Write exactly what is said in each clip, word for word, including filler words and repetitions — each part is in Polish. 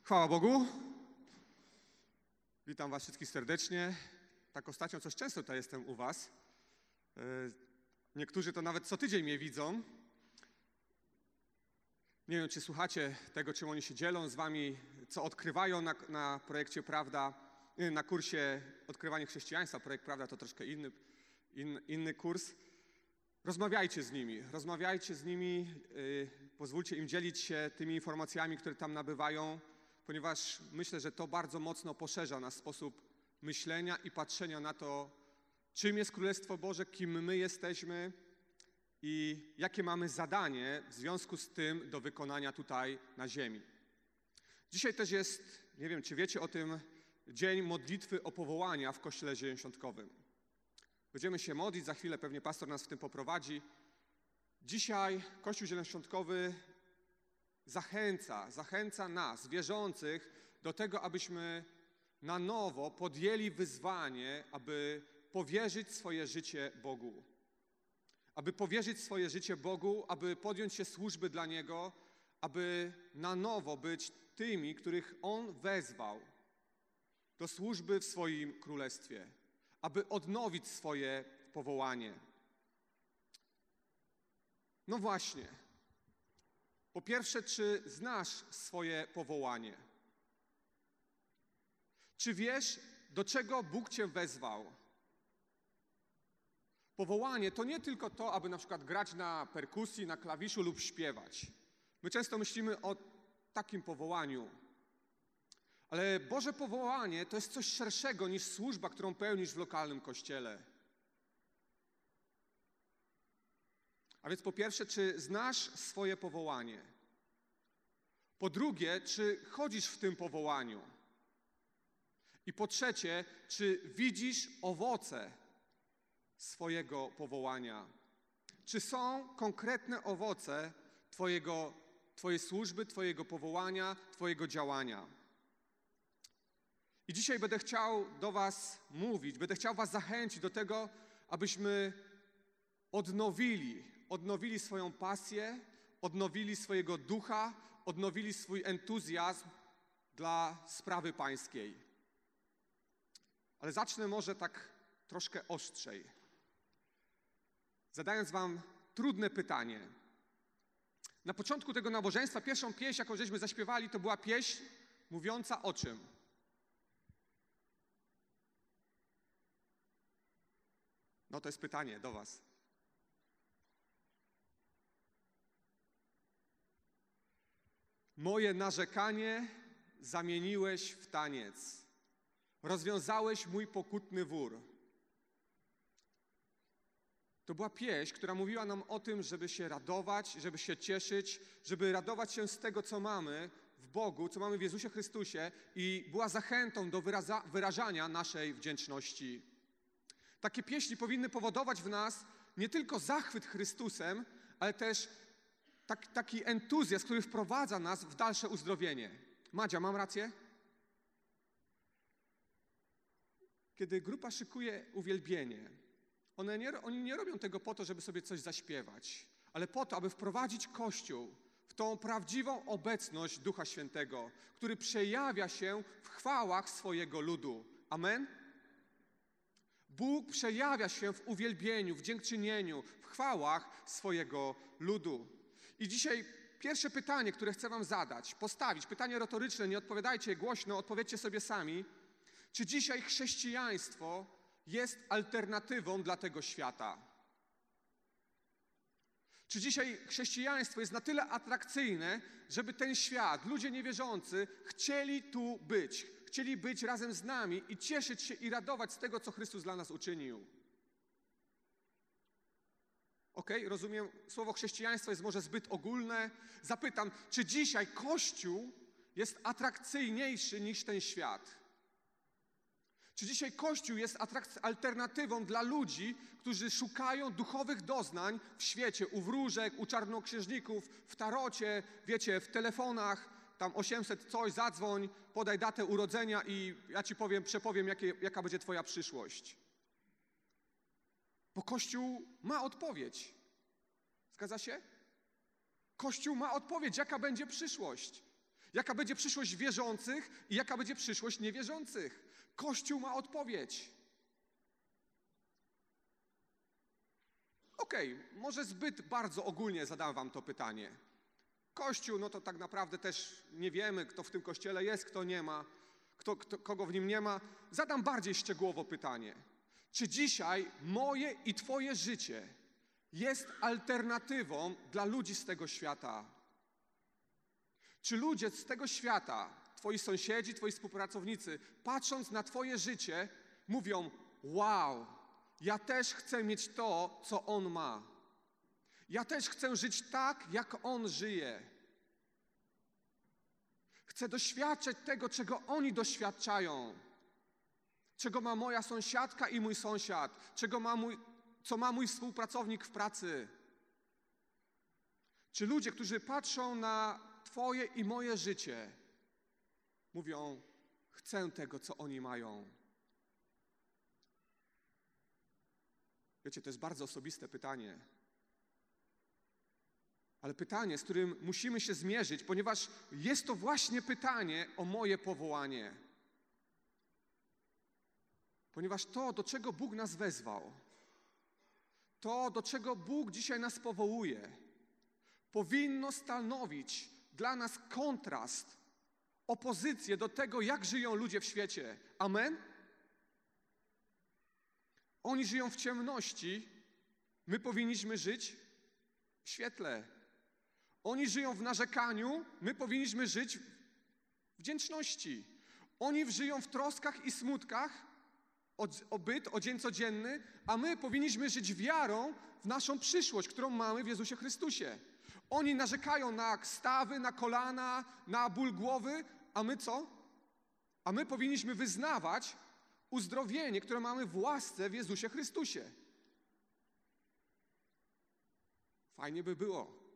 Chwała Bogu. Witam was wszystkich serdecznie. Tak ostatnio coś często tutaj jestem u was. Niektórzy to nawet co tydzień mnie widzą. Nie wiem, czy słuchacie tego, czym oni się dzielą z wami, co odkrywają na, na projekcie Prawda, na kursie Odkrywanie Chrześcijaństwa. Projekt Prawda to troszkę inny, in, inny kurs. Rozmawiajcie z nimi, rozmawiajcie z nimi, yy, pozwólcie im dzielić się tymi informacjami, które tam nabywają, ponieważ myślę, że to bardzo mocno poszerza nasz sposób myślenia i patrzenia na to, czym jest Królestwo Boże, kim my jesteśmy i jakie mamy zadanie w związku z tym do wykonania tutaj na ziemi. Dzisiaj też jest, nie wiem, czy wiecie o tym, dzień modlitwy o powołania w Kościele Zielonoświątkowym. Będziemy się modlić, za chwilę pewnie pastor nas w tym poprowadzi. Dzisiaj Kościół Zielonoświątkowy zachęca, zachęca nas, wierzących, do tego, abyśmy na nowo podjęli wyzwanie, aby powierzyć swoje życie Bogu. Aby powierzyć swoje życie Bogu, aby podjąć się służby dla Niego, aby na nowo być tymi, których On wezwał do służby w swoim królestwie, aby odnowić swoje powołanie. No właśnie. Po pierwsze, czy znasz swoje powołanie? Czy wiesz, do czego Bóg cię wezwał? Powołanie to nie tylko to, aby na przykład grać na perkusji, na klawiszu lub śpiewać. My często myślimy o takim powołaniu. Ale Boże powołanie to jest coś szerszego niż służba, którą pełnisz w lokalnym kościele. A więc po pierwsze, czy znasz swoje powołanie? Po drugie, czy chodzisz w tym powołaniu? I po trzecie, czy widzisz owoce swojego powołania? Czy są konkretne owoce Twojego, Twojej służby, Twojego powołania, Twojego działania? I dzisiaj będę chciał do was mówić, będę chciał was zachęcić do tego, abyśmy odnowili, odnowili swoją pasję, odnowili swojego ducha, odnowili swój entuzjazm dla sprawy pańskiej. Ale zacznę może tak troszkę ostrzej, zadając wam trudne pytanie. Na początku tego nabożeństwa pierwszą pieśń, jaką żeśmy zaśpiewali, to była pieśń mówiąca o czym? No to jest pytanie do was. Moje narzekanie zamieniłeś w taniec. Rozwiązałeś mój pokutny wór. To była pieśń, która mówiła nam o tym, żeby się radować, żeby się cieszyć, żeby radować się z tego, co mamy w Bogu, co mamy w Jezusie Chrystusie i była zachętą do wyraza, wyrażania naszej wdzięczności. Takie pieśni powinny powodować w nas nie tylko zachwyt Chrystusem, ale też tak, taki entuzjazm, który wprowadza nas w dalsze uzdrowienie. Madzia, mam rację? Kiedy grupa szykuje uwielbienie, one nie, oni nie robią tego po to, żeby sobie coś zaśpiewać, ale po to, aby wprowadzić Kościół w tą prawdziwą obecność Ducha Świętego, który przejawia się w chwałach swojego ludu. Amen? Bóg przejawia się w uwielbieniu, w dziękczynieniu, w chwałach swojego ludu. I dzisiaj pierwsze pytanie, które chcę wam zadać, postawić, pytanie retoryczne, nie odpowiadajcie głośno, odpowiedzcie sobie sami. Czy dzisiaj chrześcijaństwo jest alternatywą dla tego świata? Czy dzisiaj chrześcijaństwo jest na tyle atrakcyjne, żeby ten świat, ludzie niewierzący, chcieli tu być, chcieli być razem z nami i cieszyć się i radować z tego, co Chrystus dla nas uczynił? Okej, okay, rozumiem, słowo chrześcijaństwo jest może zbyt ogólne. Zapytam, czy dzisiaj Kościół jest atrakcyjniejszy niż ten świat? Czy dzisiaj Kościół jest alternatywą dla ludzi, którzy szukają duchowych doznań w świecie, u wróżek, u czarnoksiężników, w tarocie, wiecie, w telefonach, tam osiemset coś, zadzwoń, podaj datę urodzenia i ja ci powiem, przepowiem, jakie, jaka będzie twoja przyszłość. Bo Kościół ma odpowiedź. Zgadza się? Kościół ma odpowiedź, jaka będzie przyszłość. Jaka będzie przyszłość wierzących i jaka będzie przyszłość niewierzących? Kościół ma odpowiedź. Okej, okay, może zbyt bardzo ogólnie zadam wam to pytanie. Kościół, no to tak naprawdę też nie wiemy, kto w tym kościele jest, kto nie ma, kto, kto, kogo w nim nie ma. Zadam bardziej szczegółowo pytanie. Czy dzisiaj moje i twoje życie jest alternatywą dla ludzi z tego świata? Czy ludzie z tego świata, twoi sąsiedzi, twoi współpracownicy, patrząc na twoje życie, mówią: wow, ja też chcę mieć to, co on ma. Ja też chcę żyć tak, jak on żyje. Chcę doświadczać tego, czego oni doświadczają. Czego ma moja sąsiadka i mój sąsiad. Czego ma mój, co ma mój współpracownik w pracy. Czy ludzie, którzy patrzą na twoje i moje życie, mówią: chcę tego, co oni mają. Wiecie, to jest bardzo osobiste pytanie. Ale pytanie, z którym musimy się zmierzyć, ponieważ jest to właśnie pytanie o moje powołanie. Ponieważ to, do czego Bóg nas wezwał, to, do czego Bóg dzisiaj nas powołuje, powinno stanowić dla nas kontrast, opozycję do tego, jak żyją ludzie w świecie. Amen? Oni żyją w ciemności, my powinniśmy żyć w świetle. Oni żyją w narzekaniu, my powinniśmy żyć w wdzięczności. Oni żyją w troskach i smutkach o, o byt, o dzień codzienny, a my powinniśmy żyć wiarą w naszą przyszłość, którą mamy w Jezusie Chrystusie. Oni narzekają na stawy, na kolana, na ból głowy, a my co? A my powinniśmy wyznawać uzdrowienie, które mamy w łasce w Jezusie Chrystusie. Fajnie by było.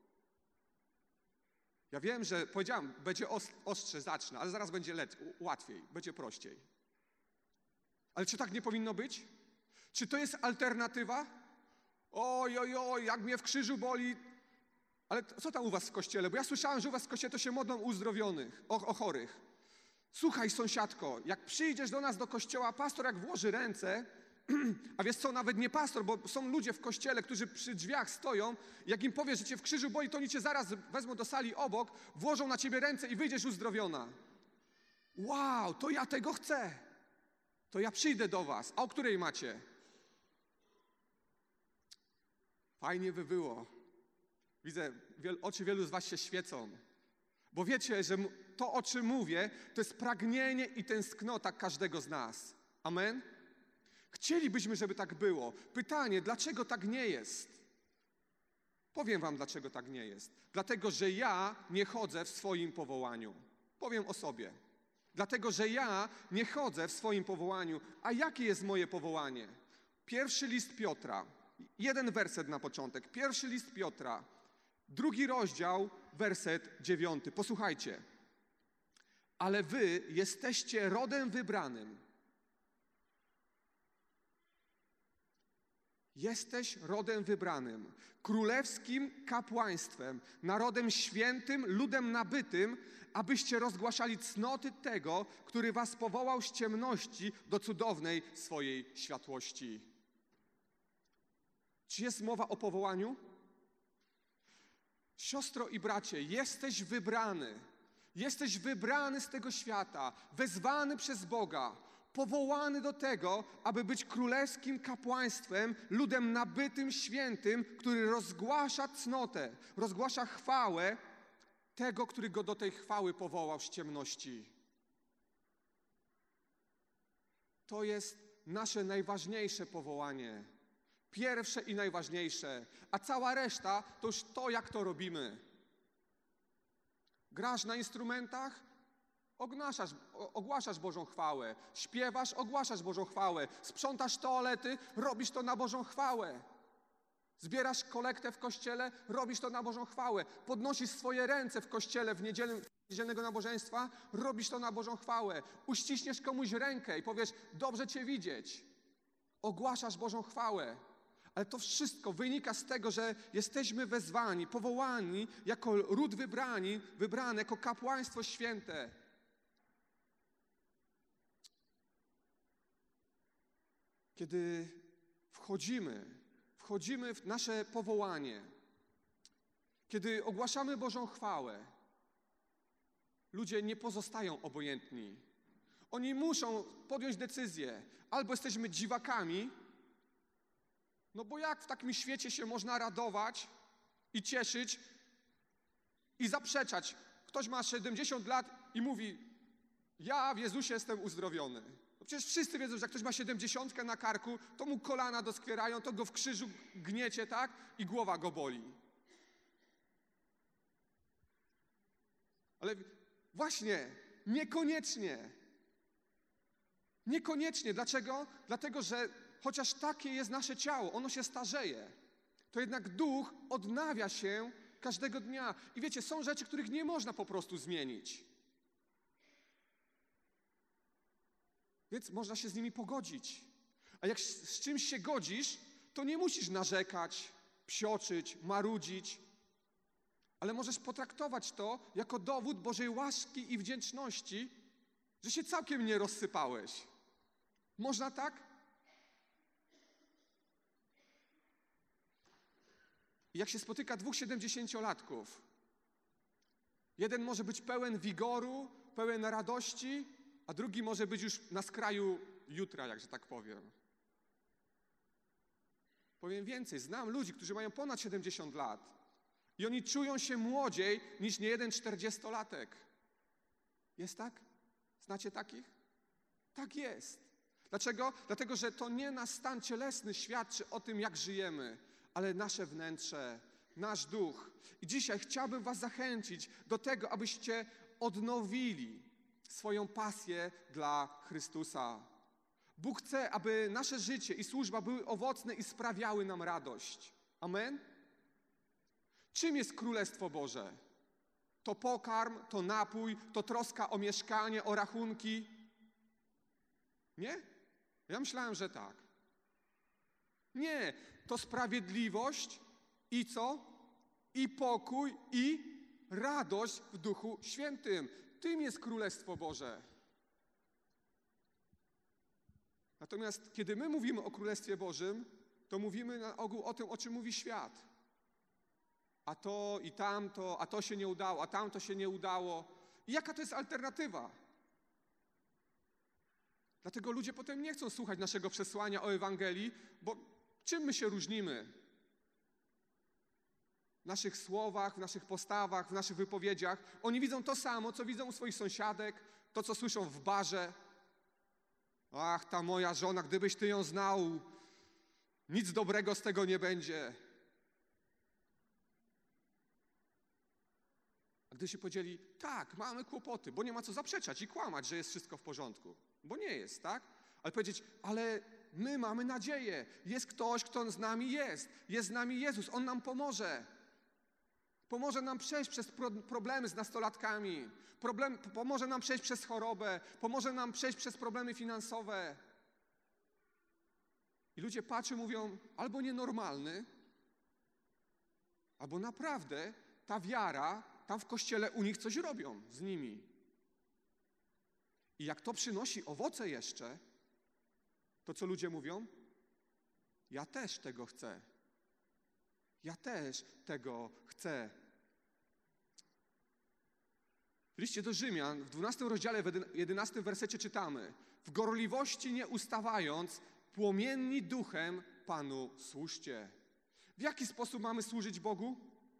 Ja wiem, że powiedziałem, będzie ostrze, zacznę, ale zaraz będzie łatwiej, będzie prościej. Ale czy tak nie powinno być? Czy to jest alternatywa? Oj, oj, oj, jak mnie w krzyżu boli. Ale co tam u was w kościele? Bo ja słyszałem, że u was w kościele to się modlą uzdrowionych, o, o chorych. Słuchaj, sąsiadko, jak przyjdziesz do nas do kościoła, pastor jak włoży ręce, a wiesz co, nawet nie pastor, bo są ludzie w kościele, którzy przy drzwiach stoją, jak im powiesz, że cię w krzyżu boli, to oni cię zaraz wezmą do sali obok, włożą na ciebie ręce i wyjdziesz uzdrowiona. Wow, to ja tego chcę. To ja przyjdę do was. A o której macie? Fajnie by było. Widzę, wiel, oczy wielu z was się świecą. Bo wiecie, że to, o czym mówię, to jest pragnienie i tęsknota każdego z nas. Amen? Chcielibyśmy, żeby tak było. Pytanie, dlaczego tak nie jest? Powiem wam, dlaczego tak nie jest. Dlatego, że ja nie chodzę w swoim powołaniu. Powiem o sobie. Dlatego, że ja nie chodzę w swoim powołaniu. A jakie jest moje powołanie? Pierwszy list Piotra. Jeden werset na początek. Pierwszy list Piotra. Drugi rozdział, werset dziewiąty. Posłuchajcie. Ale wy jesteście rodem wybranym. Jesteś rodem wybranym, królewskim kapłaństwem, narodem świętym, ludem nabytym, abyście rozgłaszali cnoty tego, który was powołał z ciemności do cudownej swojej światłości. Czy jest mowa o powołaniu? Siostro i bracie, jesteś wybrany. Jesteś wybrany z tego świata, wezwany przez Boga, powołany do tego, aby być królewskim kapłaństwem, ludem nabytym, świętym, który rozgłasza cnotę, rozgłasza chwałę tego, który go do tej chwały powołał z ciemności. To jest nasze najważniejsze powołanie. Pierwsze i najważniejsze. A cała reszta to już to, jak to robimy. Grasz na instrumentach? Ogłaszasz, ogłaszasz Bożą chwałę. Śpiewasz? Ogłaszasz Bożą chwałę. Sprzątasz toalety? Robisz to na Bożą chwałę. Zbierasz kolektę w kościele? Robisz to na Bożą chwałę. Podnosisz swoje ręce w kościele w niedzielę, niedzielnego nabożeństwa? Robisz to na Bożą chwałę. Uściśniesz komuś rękę i powiesz: dobrze cię widzieć. Ogłaszasz Bożą chwałę. Ale to wszystko wynika z tego, że jesteśmy wezwani, powołani jako ród wybrani, wybrane jako kapłaństwo święte. Kiedy wchodzimy, wchodzimy w nasze powołanie, kiedy ogłaszamy Bożą chwałę, ludzie nie pozostają obojętni. Oni muszą podjąć decyzję. Albo jesteśmy dziwakami, no bo jak w takim świecie się można radować i cieszyć i zaprzeczać? Ktoś ma siedemdziesiąt lat i mówi, ja w Jezusie jestem uzdrowiony. No przecież wszyscy wiedzą, że jak ktoś ma siedemdziesiątkę na karku, to mu kolana doskwierają, to go w krzyżu gniecie, tak? I głowa go boli. Ale właśnie, niekoniecznie. Niekoniecznie. Dlaczego? Dlatego, że chociaż takie jest nasze ciało, ono się starzeje, to jednak duch odnawia się każdego dnia. I wiecie, są rzeczy, których nie można po prostu zmienić. Więc można się z nimi pogodzić. A jak z czymś się godzisz, to nie musisz narzekać, psioczyć, marudzić, ale możesz potraktować to jako dowód Bożej łaski i wdzięczności, że się całkiem nie rozsypałeś. Można tak? I jak się spotyka dwóch siedemdziesięciolatków, jeden może być pełen wigoru, pełen radości, a drugi może być już na skraju jutra, jakże tak powiem. Powiem więcej, znam ludzi, którzy mają ponad siedemdziesiąt lat i oni czują się młodziej niż niejeden czterdziestolatek. Jest tak? Znacie takich? Tak jest. Dlaczego? Dlatego, że to nie nasz stan cielesny świadczy o tym, jak żyjemy, ale nasze wnętrze, nasz duch. I dzisiaj chciałbym was zachęcić do tego, abyście odnowili swoją pasję dla Chrystusa. Bóg chce, aby nasze życie i służba były owocne i sprawiały nam radość. Amen? Czym jest Królestwo Boże? To pokarm, to napój, to troska o mieszkanie, o rachunki? Nie? Ja myślałem, że tak. Nie, to sprawiedliwość i co? I pokój, i radość w Duchu Świętym. Tym jest Królestwo Boże. Natomiast kiedy my mówimy o Królestwie Bożym, to mówimy na ogół o tym, o czym mówi świat. A to i tamto, a to się nie udało, a tamto się nie udało. I jaka to jest alternatywa? Dlatego ludzie potem nie chcą słuchać naszego przesłania o Ewangelii, bo czym my się różnimy? W naszych słowach, w naszych postawach, w naszych wypowiedziach. Oni widzą to samo, co widzą u swoich sąsiadek, to, co słyszą w barze. Ach, ta moja żona, gdybyś ty ją znał, nic dobrego z tego nie będzie. A gdy się powiedzieli, tak, mamy kłopoty, bo nie ma co zaprzeczać i kłamać, że jest wszystko w porządku. Bo nie jest, tak? Ale powiedzieć, ale my mamy nadzieję. Jest ktoś, kto z nami jest. Jest z nami Jezus, On nam pomoże. Pomoże nam przejść przez pro problemy z nastolatkami. Problem, pomoże nam przejść przez chorobę. Pomoże nam przejść przez problemy finansowe. I ludzie patrzą, mówią, albo nienormalny, albo naprawdę ta wiara, tam w kościele u nich coś robią z nimi. I jak to przynosi owoce jeszcze, to co ludzie mówią? Ja też tego chcę. Ja też tego chcę. W liście do Rzymian, w dwunastym rozdziale, w jedenastym wersecie czytamy: w gorliwości nie ustawając, płomienni duchem Panu służcie. W jaki sposób mamy służyć Bogu?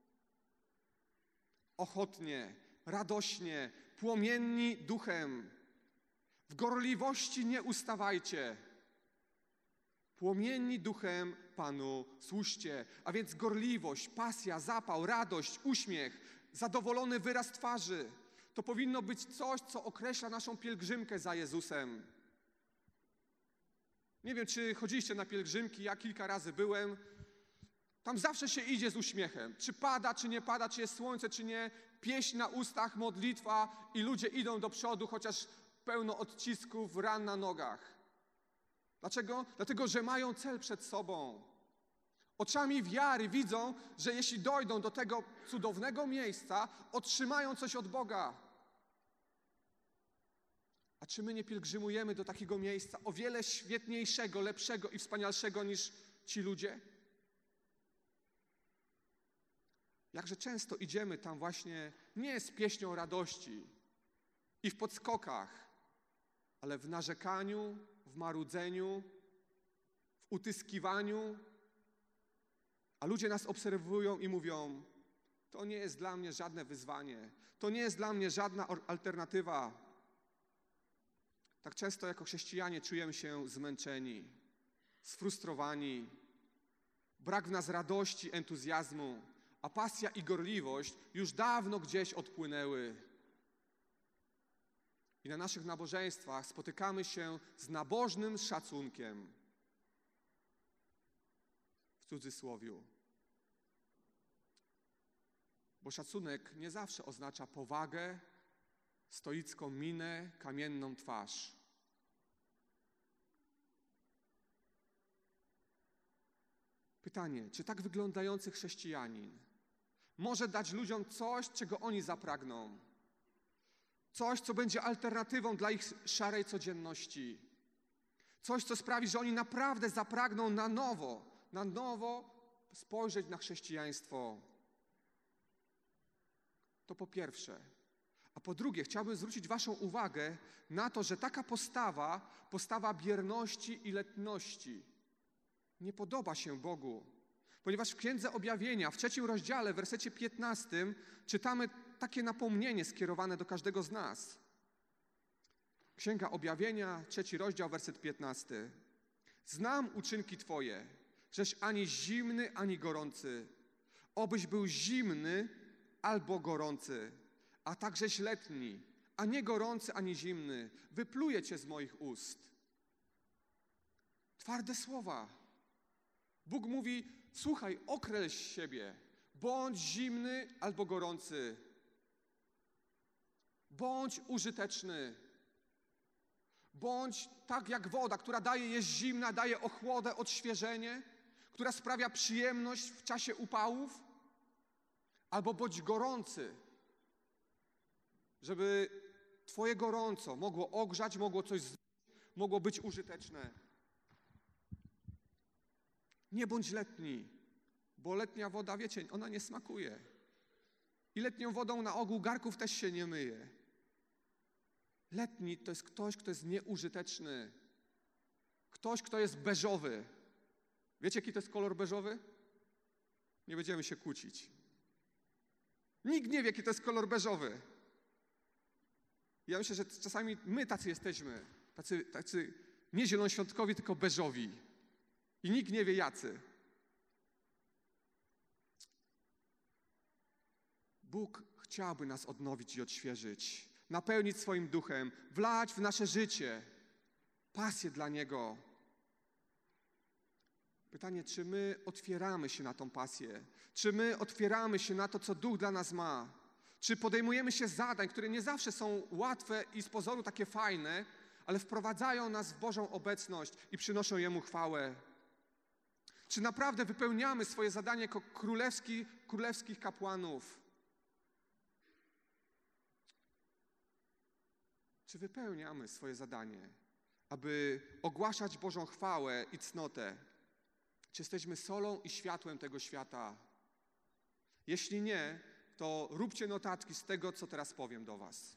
Ochotnie, radośnie, płomienni duchem. W gorliwości nie ustawajcie. Płomienni duchem Panu służcie. A więc gorliwość, pasja, zapał, radość, uśmiech, zadowolony wyraz twarzy. To powinno być coś, co określa naszą pielgrzymkę za Jezusem. Nie wiem, czy chodziliście na pielgrzymki, ja kilka razy byłem. Tam zawsze się idzie z uśmiechem. Czy pada, czy nie pada, czy jest słońce, czy nie. Pieśń na ustach, modlitwa i ludzie idą do przodu, chociaż pełno odcisków, ran na nogach. Dlaczego? Dlatego, że mają cel przed sobą. Oczami wiary widzą, że jeśli dojdą do tego cudownego miejsca, otrzymają coś od Boga. A czy my nie pielgrzymujemy do takiego miejsca o wiele świetniejszego, lepszego i wspanialszego niż ci ludzie? Jakże często idziemy tam właśnie nie z pieśnią radości i w podskokach, ale w narzekaniu, w marudzeniu, w utyskiwaniu, a ludzie nas obserwują i mówią: to nie jest dla mnie żadne wyzwanie, to nie jest dla mnie żadna alternatywa. Tak często jako chrześcijanie czujemy się zmęczeni, sfrustrowani, brak w nas radości, entuzjazmu, a pasja i gorliwość już dawno gdzieś odpłynęły. I na naszych nabożeństwach spotykamy się z nabożnym szacunkiem. W cudzysłowiu. Bo szacunek nie zawsze oznacza powagę, stoicką minę, kamienną twarz. Pytanie, czy tak wyglądający chrześcijanin może dać ludziom coś, czego oni zapragną? Coś, co będzie alternatywą dla ich szarej codzienności. Coś, co sprawi, że oni naprawdę zapragną na nowo, na nowo spojrzeć na chrześcijaństwo. To po pierwsze. A po drugie, chciałbym zwrócić waszą uwagę na to, że taka postawa, postawa bierności i letności nie podoba się Bogu. Ponieważ w Księdze Objawienia, w trzecim rozdziale, w wersecie piętnastym, czytamy takie napomnienie skierowane do każdego z nas. Księga Objawienia, trzeci rozdział, werset piętnasty. Znam uczynki Twoje, żeś ani zimny, ani gorący. Obyś był zimny albo gorący, a takżeś letni, a nie gorący, ani zimny. Wypluję Cię z moich ust. Twarde słowa. Bóg mówi: słuchaj, określ siebie. Bądź zimny albo gorący. Bądź użyteczny. Bądź tak jak woda, która daje, jest zimna, daje ochłodę, odświeżenie, która sprawia przyjemność w czasie upałów. Albo bądź gorący, żeby Twoje gorąco mogło ogrzać, mogło coś zrobić, mogło być użyteczne. Nie bądź letni, bo letnia woda, wiecie, ona nie smakuje. I letnią wodą na ogół garków też się nie myje. Letni to jest ktoś, kto jest nieużyteczny. Ktoś, kto jest beżowy. Wiecie, jaki to jest kolor beżowy? Nie będziemy się kłócić. Nikt nie wie, jaki to jest kolor beżowy. Ja myślę, że czasami my tacy jesteśmy. Tacy, tacy nie zielonoświątkowi, tylko beżowi. I nikt nie wie jacy. Bóg chciałby nas odnowić i odświeżyć, napełnić swoim duchem, wlać w nasze życie pasję dla Niego. Pytanie, czy my otwieramy się na tą pasję? Czy my otwieramy się na to, co Duch dla nas ma? Czy podejmujemy się zadań, które nie zawsze są łatwe i z pozoru takie fajne, ale wprowadzają nas w Bożą obecność i przynoszą Jemu chwałę? Czy naprawdę wypełniamy swoje zadanie jako królewski, królewskich kapłanów? Czy wypełniamy swoje zadanie, aby ogłaszać Bożą chwałę i cnotę? Czy jesteśmy solą i światłem tego świata? Jeśli nie, to róbcie notatki z tego, co teraz powiem do was.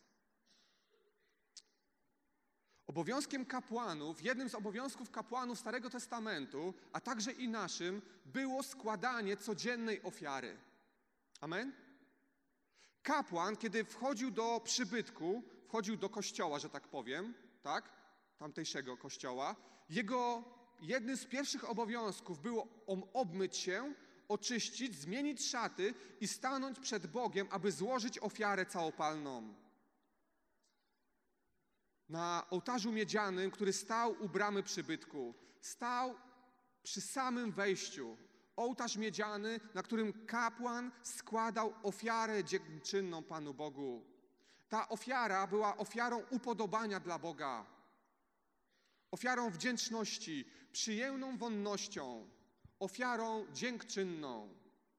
Obowiązkiem kapłanów, jednym z obowiązków kapłanów Starego Testamentu, a także i naszym, było składanie codziennej ofiary. Amen? Kapłan, kiedy wchodził do przybytku, wchodził do kościoła, że tak powiem, tak? Tamtejszego kościoła, jego jednym z pierwszych obowiązków było obmyć się, oczyścić, zmienić szaty i stanąć przed Bogiem, aby złożyć ofiarę całopalną. Na ołtarzu miedzianym, który stał u bramy przybytku, stał przy samym wejściu ołtarz miedziany, na którym kapłan składał ofiarę dziękczynną Panu Bogu. Ta ofiara była ofiarą upodobania dla Boga, ofiarą wdzięczności, przyjemną wonnością, ofiarą dziękczynną.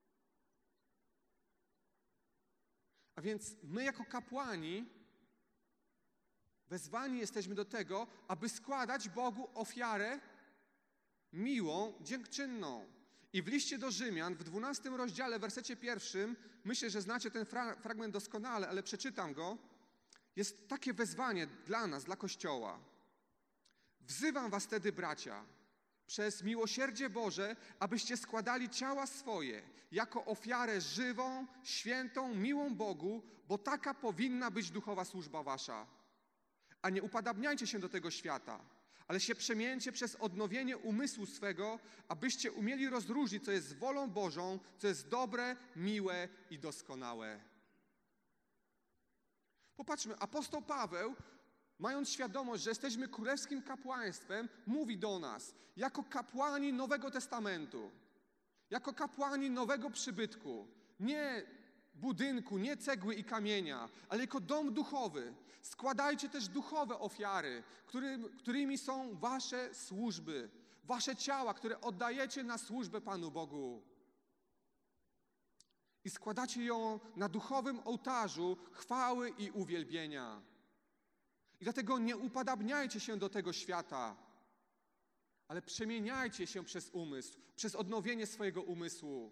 A więc my jako kapłani wezwani jesteśmy do tego, aby składać Bogu ofiarę miłą, dziękczynną. I w liście do Rzymian, w dwunastym rozdziale, w wersecie pierwszym, myślę, że znacie ten fra- fragment doskonale, ale przeczytam go, jest takie wezwanie dla nas, dla Kościoła. Wzywam was tedy, bracia, przez miłosierdzie Boże, abyście składali ciała swoje jako ofiarę żywą, świętą, miłą Bogu, bo taka powinna być duchowa służba wasza. A nie upodabniajcie się do tego świata, ale się przemieńcie przez odnowienie umysłu swego, abyście umieli rozróżnić, co jest wolą Bożą, co jest dobre, miłe i doskonałe. Popatrzmy, apostoł Paweł, mając świadomość, że jesteśmy królewskim kapłaństwem, mówi do nas, jako kapłani Nowego Testamentu, jako kapłani nowego przybytku, nie budynku, nie cegły i kamienia, ale jako dom duchowy. Składajcie też duchowe ofiary, którym, którymi są wasze służby, wasze ciała, które oddajecie na służbę Panu Bogu. I składacie ją na duchowym ołtarzu chwały i uwielbienia. I dlatego nie upodabniajcie się do tego świata, ale przemieniajcie się przez umysł, przez odnowienie swojego umysłu.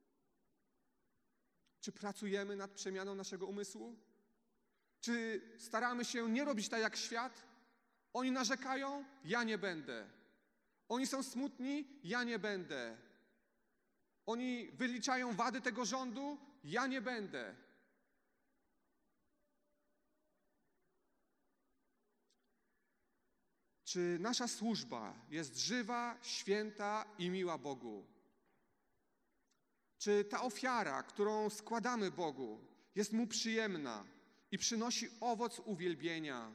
Czy pracujemy nad przemianą naszego umysłu? Czy staramy się nie robić tak jak świat? Oni narzekają? Ja nie będę. Oni są smutni? Ja nie będę. Oni wyliczają wady tego rządu? Ja nie będę. Czy nasza służba jest żywa, święta i miła Bogu? Czy ta ofiara, którą składamy Bogu, jest Mu przyjemna i przynosi owoc uwielbienia?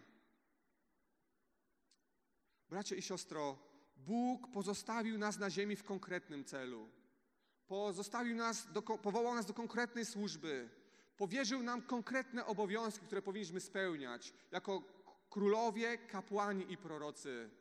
Bracie i siostro, Bóg pozostawił nas na ziemi w konkretnym celu. Pozostawił nas, do, powołał nas do konkretnej służby. Powierzył nam konkretne obowiązki, które powinniśmy spełniać jako królowie, kapłani i prorocy.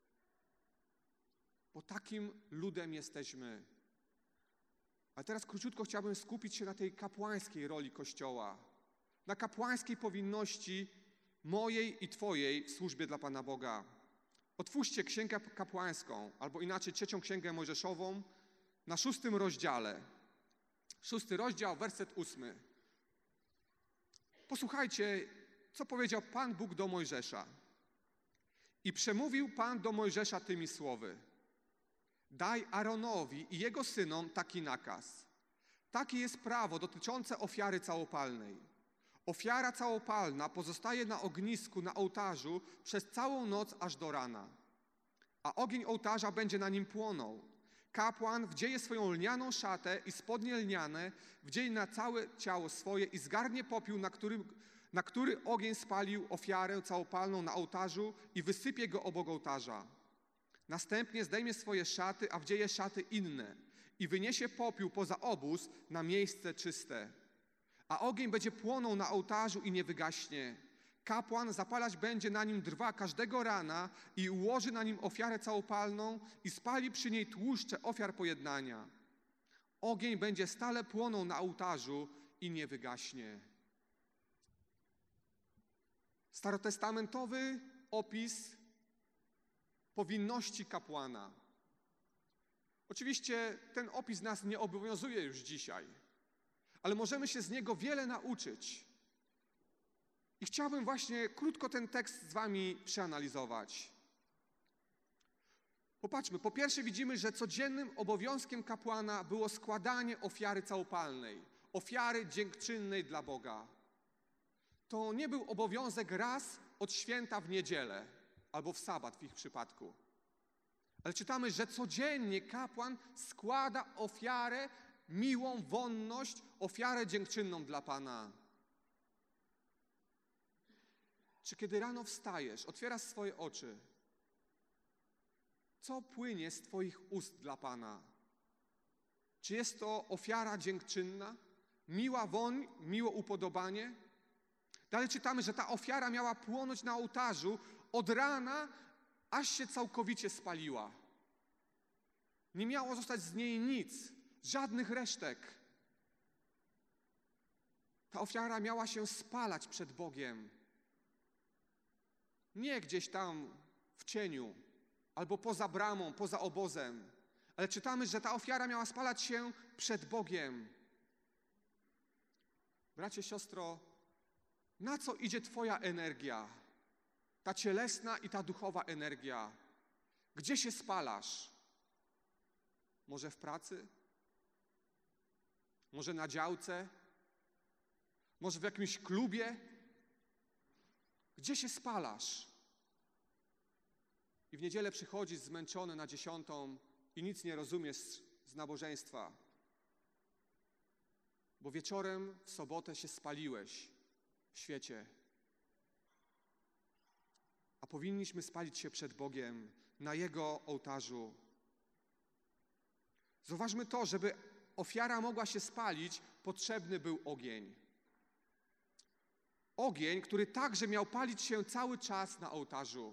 Bo takim ludem jesteśmy. A teraz króciutko chciałbym skupić się na tej kapłańskiej roli Kościoła. Na kapłańskiej powinności mojej i Twojej w służbie dla Pana Boga. Otwórzcie Księgę Kapłańską, albo inaczej Trzecią Księgę Mojżeszową, na szóstym rozdziale. Szósty rozdział, werset ósmy. Posłuchajcie, co powiedział Pan Bóg do Mojżesza. I przemówił Pan do Mojżesza tymi słowy. Daj Aaronowi i jego synom taki nakaz. Takie jest prawo dotyczące ofiary całopalnej. Ofiara całopalna pozostaje na ognisku, na ołtarzu przez całą noc aż do rana. A ogień ołtarza będzie na nim płonął. Kapłan wdzieje swoją lnianą szatę i spodnie lniane, wdzieje na całe ciało swoje i zgarnie popiół, na, którym, na który ogień spalił ofiarę całopalną na ołtarzu i wysypie go obok ołtarza. Następnie zdejmie swoje szaty, a wdzieje szaty inne i wyniesie popiół poza obóz na miejsce czyste. A ogień będzie płonął na ołtarzu i nie wygaśnie. Kapłan zapalać będzie na nim drwa każdego rana i ułoży na nim ofiarę całopalną i spali przy niej tłuszcze ofiar pojednania. Ogień będzie stale płonął na ołtarzu i nie wygaśnie. Starotestamentowy opis powinności kapłana. Oczywiście ten opis nas nie obowiązuje już dzisiaj, ale możemy się z niego wiele nauczyć. I chciałbym właśnie krótko ten tekst z wami przeanalizować. Popatrzmy, po pierwsze widzimy, że codziennym obowiązkiem kapłana było składanie ofiary całopalnej, ofiary dziękczynnej dla Boga. To nie był obowiązek raz od święta w niedzielę albo w sabat w ich przypadku. Ale czytamy, że codziennie kapłan składa ofiarę, miłą wonność, ofiarę dziękczynną dla Pana. Czy kiedy rano wstajesz, otwierasz swoje oczy, co płynie z Twoich ust dla Pana? Czy jest to ofiara dziękczynna, miła woń, miłe upodobanie? Dalej czytamy, że ta ofiara miała płonąć na ołtarzu od rana, aż się całkowicie spaliła. Nie miało zostać z niej nic, żadnych resztek. Ta ofiara miała się spalać przed Bogiem. Nie gdzieś tam w cieniu, albo poza bramą, poza obozem, ale czytamy, że ta ofiara miała spalać się przed Bogiem. Bracie, siostro, na co idzie twoja energia? Ta cielesna i ta duchowa energia. Gdzie się spalasz? Może w pracy? Może na działce? Może w jakimś klubie? Gdzie się spalasz? I w niedzielę przychodzisz zmęczony na dziesiątą i nic nie rozumiesz z nabożeństwa, bo wieczorem w sobotę się spaliłeś w świecie. A powinniśmy spalić się przed Bogiem na Jego ołtarzu. Zauważmy to, żeby ofiara mogła się spalić, potrzebny był ogień. Ogień, który także miał palić się cały czas na ołtarzu.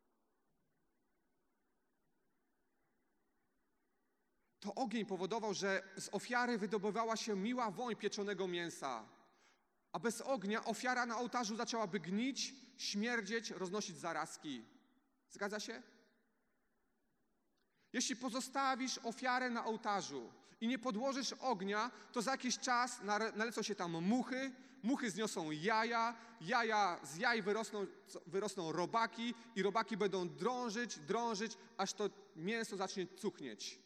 To ogień powodował, że z ofiary wydobywała się miła woń pieczonego mięsa, a bez ognia ofiara na ołtarzu zaczęłaby gnić, śmierdzieć, roznosić zarazki. Zgadza się? Jeśli pozostawisz ofiarę na ołtarzu i nie podłożysz ognia, to za jakiś czas nalecą się tam muchy, muchy zniosą jaja, jaja z jaj wyrosną, wyrosną robaki i robaki będą drążyć, drążyć, aż to mięso zacznie cuchnieć.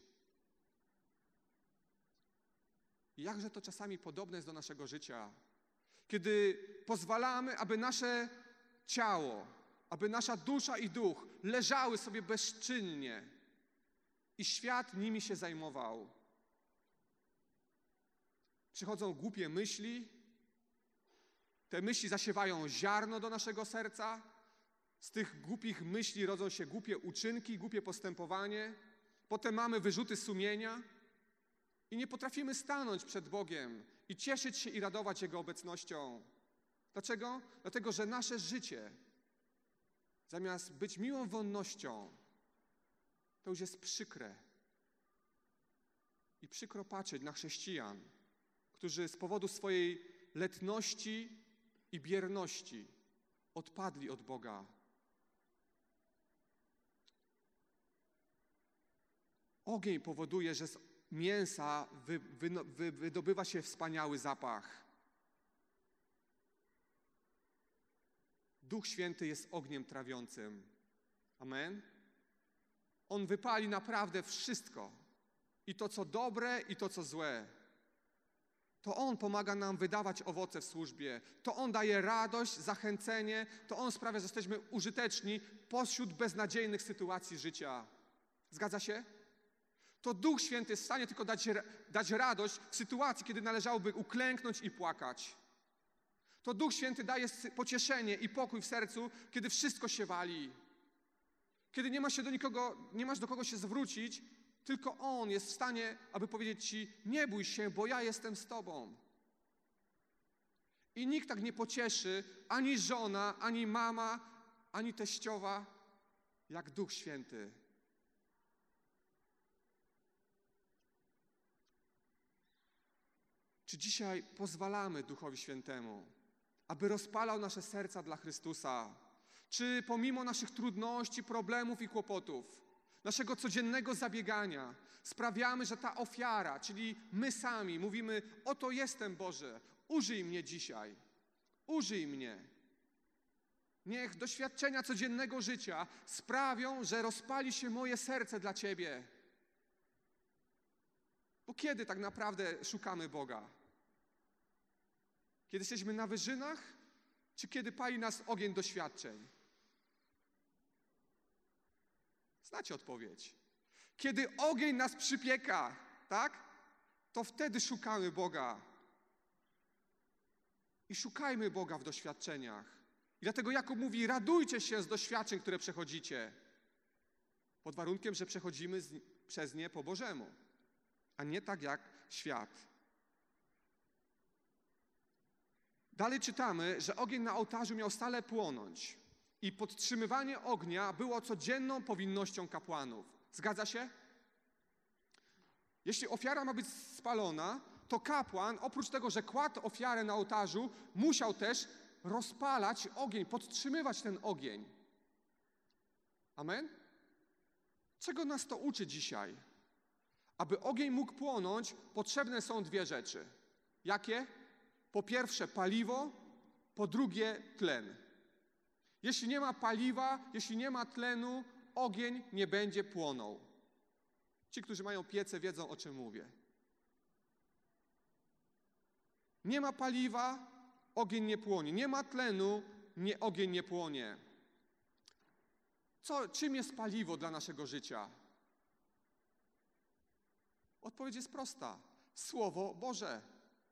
I jakże to czasami podobne jest do naszego życia, kiedy pozwalamy, aby nasze ciało, aby nasza dusza i duch leżały sobie bezczynnie i świat nimi się zajmował. Przychodzą głupie myśli, te myśli zasiewają ziarno do naszego serca, z tych głupich myśli rodzą się głupie uczynki, głupie postępowanie, potem mamy wyrzuty sumienia i nie potrafimy stanąć przed Bogiem i cieszyć się i radować Jego obecnością. Dlaczego? Dlatego, że nasze życie, zamiast być miłą wonnością, to już jest przykre. I przykro patrzeć na chrześcijan, którzy z powodu swojej letności i bierności odpadli od Boga. Ogień powoduje, że z mięsa wy, wy, wy, wydobywa się wspaniały zapach. Duch Święty jest ogniem trawiącym. Amen? On wypali naprawdę wszystko. I to, co dobre, i to, co złe. To On pomaga nam wydawać owoce w służbie. To On daje radość, zachęcenie. To On sprawia, że jesteśmy użyteczni pośród beznadziejnych sytuacji życia. Zgadza się? To Duch Święty jest w stanie tylko dać, dać radość w sytuacji, kiedy należałoby uklęknąć i płakać. To Duch Święty daje pocieszenie i pokój w sercu, kiedy wszystko się wali. Kiedy nie masz się do nikogo, nie masz do kogo się zwrócić, tylko On jest w stanie, aby powiedzieć ci: nie bój się, bo ja jestem z tobą. I nikt tak nie pocieszy, ani żona, ani mama, ani teściowa, jak Duch Święty. Czy dzisiaj pozwalamy Duchowi Świętemu, aby rozpalał nasze serca dla Chrystusa? Czy pomimo naszych trudności, problemów i kłopotów, naszego codziennego zabiegania, sprawiamy, że ta ofiara, czyli my sami mówimy: oto jestem, Boże, użyj mnie dzisiaj, użyj mnie. Niech doświadczenia codziennego życia sprawią, że rozpali się moje serce dla Ciebie. Bo kiedy tak naprawdę szukamy Boga? Kiedy jesteśmy na wyżynach, czy kiedy pali nas ogień doświadczeń? Znacie odpowiedź. Kiedy ogień nas przypieka, tak? To wtedy szukamy Boga. I szukajmy Boga w doświadczeniach. I dlatego Jakub mówi: radujcie się z doświadczeń, które przechodzicie. Pod warunkiem, że przechodzimy z, przez nie po Bożemu, a nie tak jak świat. Dalej czytamy, że ogień na ołtarzu miał stale płonąć i podtrzymywanie ognia było codzienną powinnością kapłanów. Zgadza się? Jeśli ofiara ma być spalona, to kapłan, oprócz tego, że kładł ofiarę na ołtarzu, musiał też rozpalać ogień, podtrzymywać ten ogień. Amen? Czego nas to uczy dzisiaj? Aby ogień mógł płonąć, potrzebne są dwie rzeczy. Jakie? Po pierwsze paliwo, po drugie tlen. Jeśli nie ma paliwa, jeśli nie ma tlenu, ogień nie będzie płonął. Ci, którzy mają piece, wiedzą, o czym mówię. Nie ma paliwa, ogień nie płonie. Nie ma tlenu, nie, ogień nie płonie. Co, czym jest paliwo dla naszego życia? Odpowiedź jest prosta. Słowo Boże.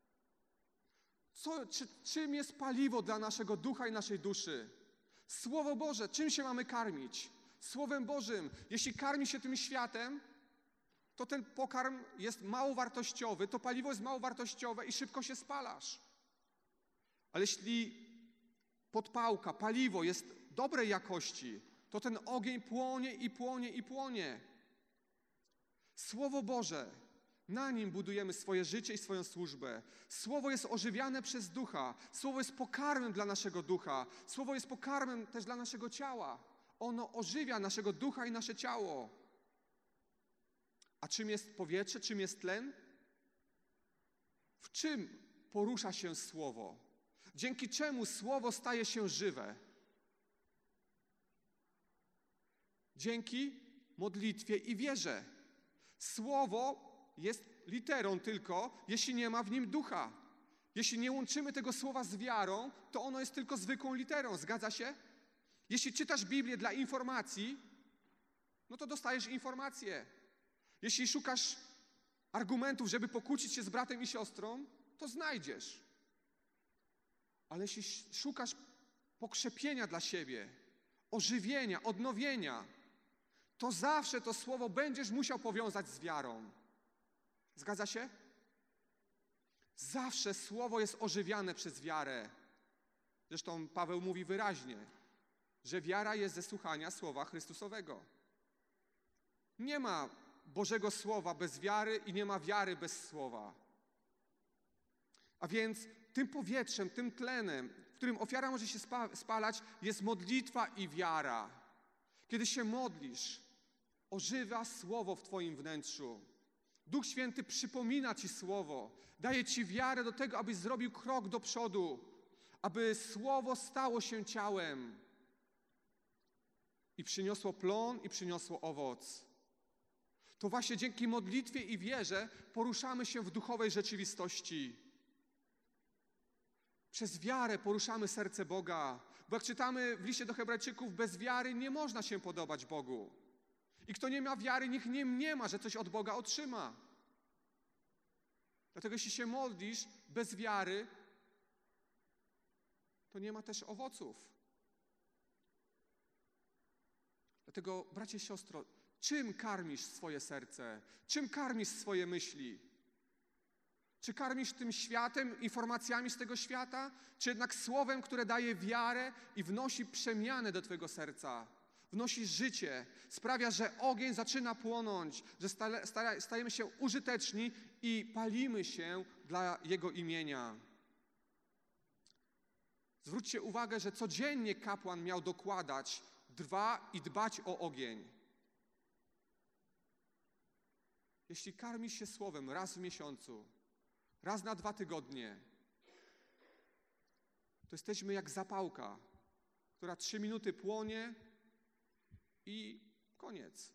Co, czy, czym jest paliwo dla naszego ducha i naszej duszy? Słowo Boże. Czym się mamy karmić? Słowem Bożym. Jeśli karmi się tym światem, to ten pokarm jest mało wartościowy, to paliwo jest mało wartościowe i szybko się spalasz. Ale jeśli podpałka, paliwo jest dobrej jakości, to ten ogień płonie i płonie i płonie. Słowo Boże, na nim budujemy swoje życie i swoją służbę. Słowo jest ożywiane przez ducha. Słowo jest pokarmem dla naszego ducha. Słowo jest pokarmem też dla naszego ciała. Ono ożywia naszego ducha i nasze ciało. A czym jest powietrze? Czym jest tlen? W czym porusza się Słowo? Dzięki czemu Słowo staje się żywe? Dzięki modlitwie i wierze. Słowo jest literą tylko, jeśli nie ma w nim ducha. Jeśli nie łączymy tego słowa z wiarą, to ono jest tylko zwykłą literą. Zgadza się? Jeśli czytasz Biblię dla informacji, no to dostajesz informacje. Jeśli szukasz argumentów, żeby pokłócić się z bratem i siostrą, to znajdziesz. Ale jeśli szukasz pokrzepienia dla siebie, ożywienia, odnowienia, to zawsze to słowo będziesz musiał powiązać z wiarą. Zgadza się? Zawsze słowo jest ożywiane przez wiarę. Zresztą Paweł mówi wyraźnie, że wiara jest ze słuchania słowa Chrystusowego. Nie ma Bożego Słowa bez wiary i nie ma wiary bez Słowa. A więc tym powietrzem, tym tlenem, w którym ofiara może się spalać, jest modlitwa i wiara. Kiedy się modlisz, ożywa Słowo w twoim wnętrzu. Duch Święty przypomina ci Słowo, daje ci wiarę do tego, abyś zrobił krok do przodu, aby Słowo stało się ciałem i przyniosło plon i przyniosło owoc. To właśnie dzięki modlitwie i wierze poruszamy się w duchowej rzeczywistości. Przez wiarę poruszamy serce Boga, bo jak czytamy w liście do Hebrajczyków, bez wiary nie można się podobać Bogu. I kto nie ma wiary, niech nie mniema, że coś od Boga otrzyma. Dlatego jeśli się modlisz bez wiary, to nie ma też owoców. Dlatego, bracie, siostro, czym karmisz swoje serce? Czym karmisz swoje myśli? Czy karmisz tym światem, informacjami z tego świata? Czy jednak słowem, które daje wiarę i wnosi przemianę do twojego serca? Wnosi życie, sprawia, że ogień zaczyna płonąć, że stale, stale, stajemy się użyteczni i palimy się dla Jego imienia. Zwróćcie uwagę, że codziennie kapłan miał dokładać drwa i dbać o ogień. Jeśli karmisz się słowem raz w miesiącu, raz na dwa tygodnie, to jesteśmy jak zapałka, która trzy minuty płonie i koniec.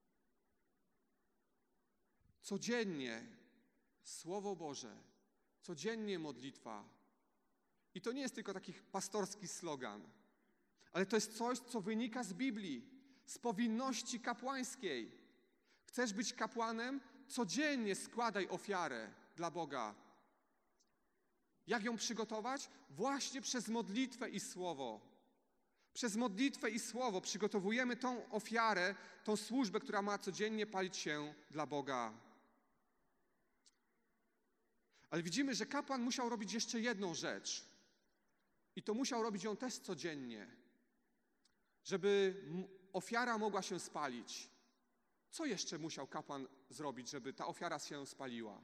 Codziennie Słowo Boże, codziennie modlitwa. I to nie jest tylko taki pastorski slogan, ale to jest coś, co wynika z Biblii, z powinności kapłańskiej. Chcesz być kapłanem? Codziennie składaj ofiarę dla Boga. Jak ją przygotować? Właśnie przez modlitwę i Słowo. Przez modlitwę i Słowo przygotowujemy tą ofiarę, tą służbę, która ma codziennie palić się dla Boga. Ale widzimy, że kapłan musiał robić jeszcze jedną rzecz. I to musiał robić ją też codziennie, żeby ofiara mogła się spalić. Co jeszcze musiał kapłan zrobić, żeby ta ofiara się spaliła?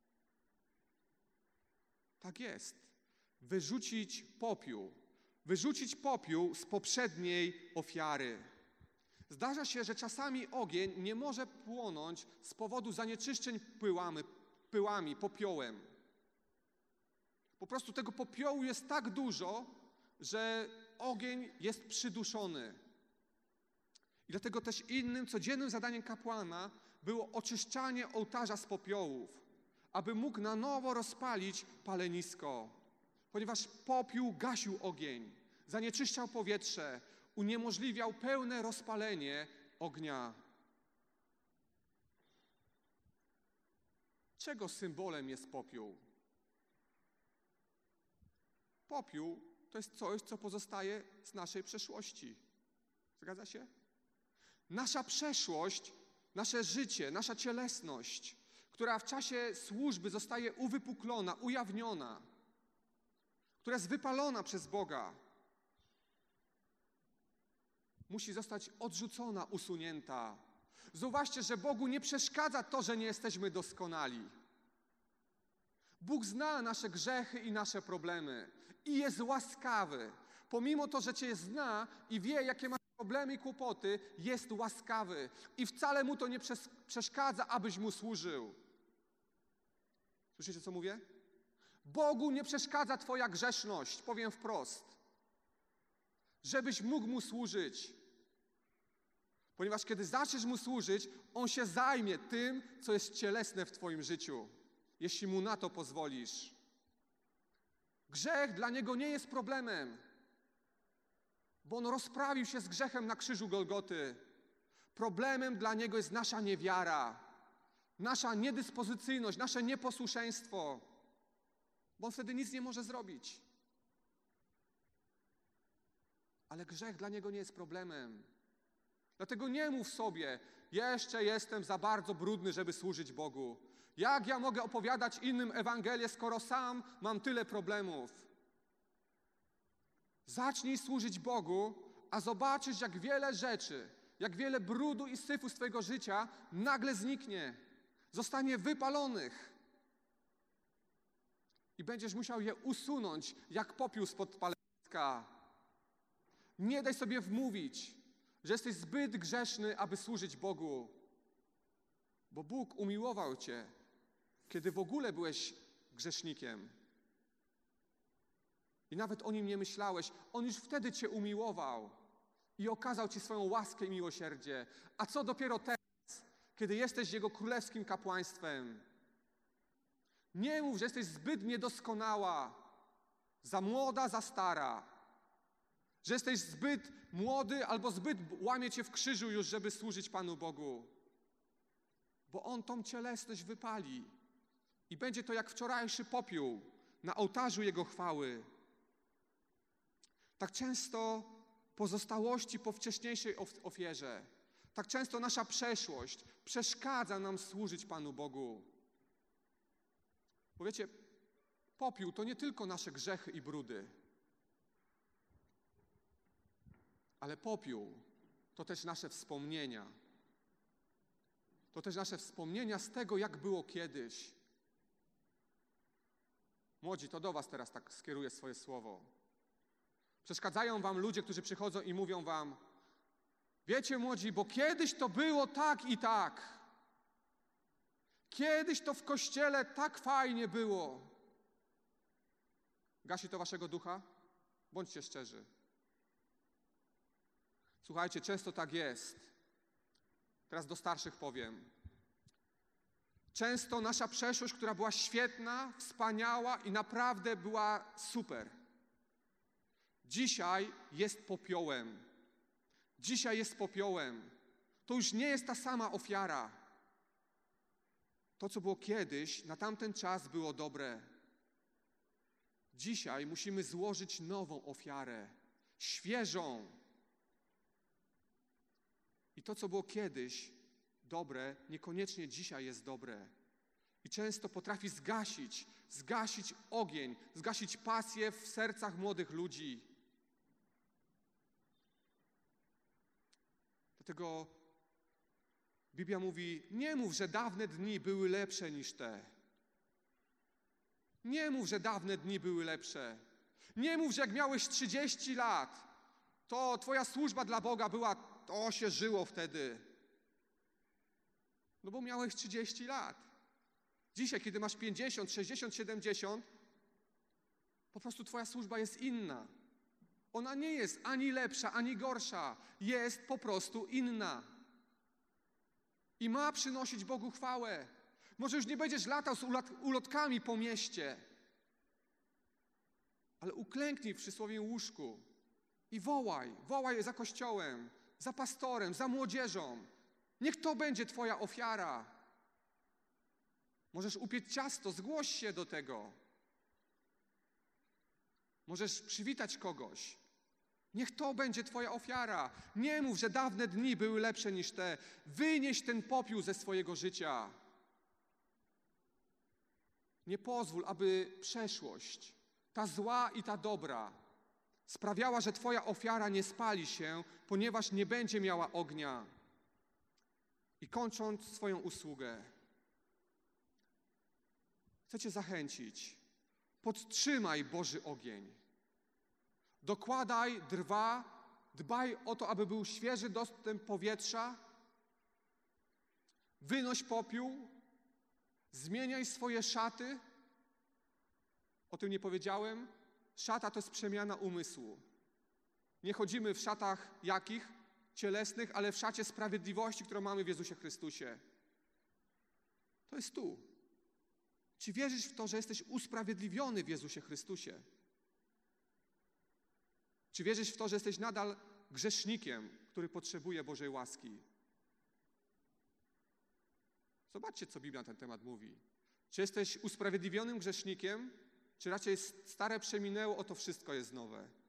Tak jest. Wyrzucić popiół. Wyrzucić popiół z poprzedniej ofiary. Zdarza się, że czasami ogień nie może płonąć z powodu zanieczyszczeń pyłami, pyłami, popiołem. Po prostu tego popiołu jest tak dużo, że ogień jest przyduszony. I dlatego też innym, codziennym zadaniem kapłana było oczyszczanie ołtarza z popiołów, aby mógł na nowo rozpalić palenisko, ponieważ popiół gasił ogień, zanieczyszczał powietrze, uniemożliwiał pełne rozpalenie ognia. Czego symbolem jest popiół? Popiół to jest coś, co pozostaje z naszej przeszłości. Zgadza się? Nasza przeszłość, nasze życie, nasza cielesność, która w czasie służby zostaje uwypuklona, ujawniona, która jest wypalona przez Boga, musi zostać odrzucona, usunięta. Zauważcie, że Bogu nie przeszkadza to, że nie jesteśmy doskonali. Bóg zna nasze grzechy i nasze problemy i jest łaskawy. Pomimo to, że Cię zna i wie, jakie masz problemy i kłopoty, jest łaskawy i wcale Mu to nie przeszkadza, abyś Mu służył. Słyszycie, co mówię? Bogu nie przeszkadza Twoja grzeszność, powiem wprost, żebyś mógł Mu służyć. Ponieważ kiedy zaczniesz Mu służyć, On się zajmie tym, co jest cielesne w Twoim życiu, jeśli Mu na to pozwolisz. Grzech dla Niego nie jest problemem, bo On rozprawił się z grzechem na krzyżu Golgoty. Problemem dla Niego jest nasza niewiara, nasza niedyspozycyjność, nasze nieposłuszeństwo, bo On wtedy nic nie może zrobić. Ale grzech dla Niego nie jest problemem. Dlatego nie mów sobie, jeszcze jestem za bardzo brudny, żeby służyć Bogu. Jak ja mogę opowiadać innym Ewangelię, skoro sam mam tyle problemów? Zacznij służyć Bogu, a zobaczysz, jak wiele rzeczy, jak wiele brudu i syfu z twojego życia nagle zniknie. Zostanie wypalonych. I będziesz musiał je usunąć, jak popiół spod paleniska. Nie daj sobie wmówić, że jesteś zbyt grzeszny, aby służyć Bogu. Bo Bóg umiłował cię, kiedy w ogóle byłeś grzesznikiem. I nawet o Nim nie myślałeś. On już wtedy cię umiłował i okazał ci swoją łaskę i miłosierdzie. A co dopiero teraz, kiedy jesteś Jego królewskim kapłaństwem? Nie mów, że jesteś zbyt niedoskonała, za młoda, za stara. Że jesteś zbyt młody albo zbyt łamie cię w krzyżu już, żeby służyć Panu Bogu. Bo On tą cielesność wypali. I będzie to jak wczorajszy popiół na ołtarzu Jego chwały. Tak często pozostałości po wcześniejszej ofierze, tak często nasza przeszłość przeszkadza nam służyć Panu Bogu. Bo wiecie, popiół to nie tylko nasze grzechy i brudy, ale popiół to też nasze wspomnienia. To też nasze wspomnienia z tego, jak było kiedyś. Młodzi, to do was teraz tak skieruję swoje słowo. Przeszkadzają wam ludzie, którzy przychodzą i mówią wam: wiecie, młodzi, bo kiedyś to było tak i tak. Kiedyś to w kościele tak fajnie było. Gasi to waszego ducha? Bądźcie szczerzy. Słuchajcie, często tak jest. Teraz do starszych powiem. Często nasza przeszłość, która była świetna, wspaniała i naprawdę była super, dzisiaj jest popiołem. Dzisiaj jest popiołem. To już nie jest ta sama ofiara. To, co było kiedyś, na tamten czas było dobre. Dzisiaj musimy złożyć nową ofiarę, świeżą. I to, co było kiedyś dobre, niekoniecznie dzisiaj jest dobre. I często potrafi zgasić, zgasić ogień, zgasić pasję w sercach młodych ludzi. Dlatego Biblia mówi, nie mów, że dawne dni były lepsze niż te. Nie mów, że dawne dni były lepsze. Nie mów, że jak miałeś trzydzieści lat, to twoja służba dla Boga była, to się żyło wtedy. No bo miałeś trzydzieści lat. Dzisiaj, kiedy masz pięćdziesiąt, sześćdziesiąt, siedemdziesiąt, po prostu twoja służba jest inna. Ona nie jest ani lepsza, ani gorsza. Jest po prostu inna. I ma przynosić Bogu chwałę. Może już nie będziesz latał z ulotkami po mieście, ale uklęknij w przysłowiem łóżku i wołaj. Wołaj za kościołem, za pastorem, za młodzieżą. Niech to będzie twoja ofiara. Możesz upiec ciasto, zgłoś się do tego. Możesz przywitać kogoś. Niech to będzie twoja ofiara. Nie mów, że dawne dni były lepsze niż te. Wynieś ten popiół ze swojego życia. Nie pozwól, aby przeszłość, ta zła i ta dobra, sprawiała, że twoja ofiara nie spali się, ponieważ nie będzie miała ognia. I kończąc swoją usługę, chcę cię zachęcić. Podtrzymaj Boży ogień. Dokładaj drwa, dbaj o to, aby był świeży dostęp powietrza. Wynoś popiół, zmieniaj swoje szaty. O tym nie powiedziałem. Szata to jest przemiana umysłu. Nie chodzimy w szatach jakich? Cielesnych, ale w szacie sprawiedliwości, którą mamy w Jezusie Chrystusie. To jest tu. Czy wierzysz w to, że jesteś usprawiedliwiony w Jezusie Chrystusie? Czy wierzysz w to, że jesteś nadal grzesznikiem, który potrzebuje Bożej łaski? Zobaczcie, co Biblia na ten temat mówi. Czy jesteś usprawiedliwionym grzesznikiem, czy raczej stare przeminęło, oto wszystko jest nowe?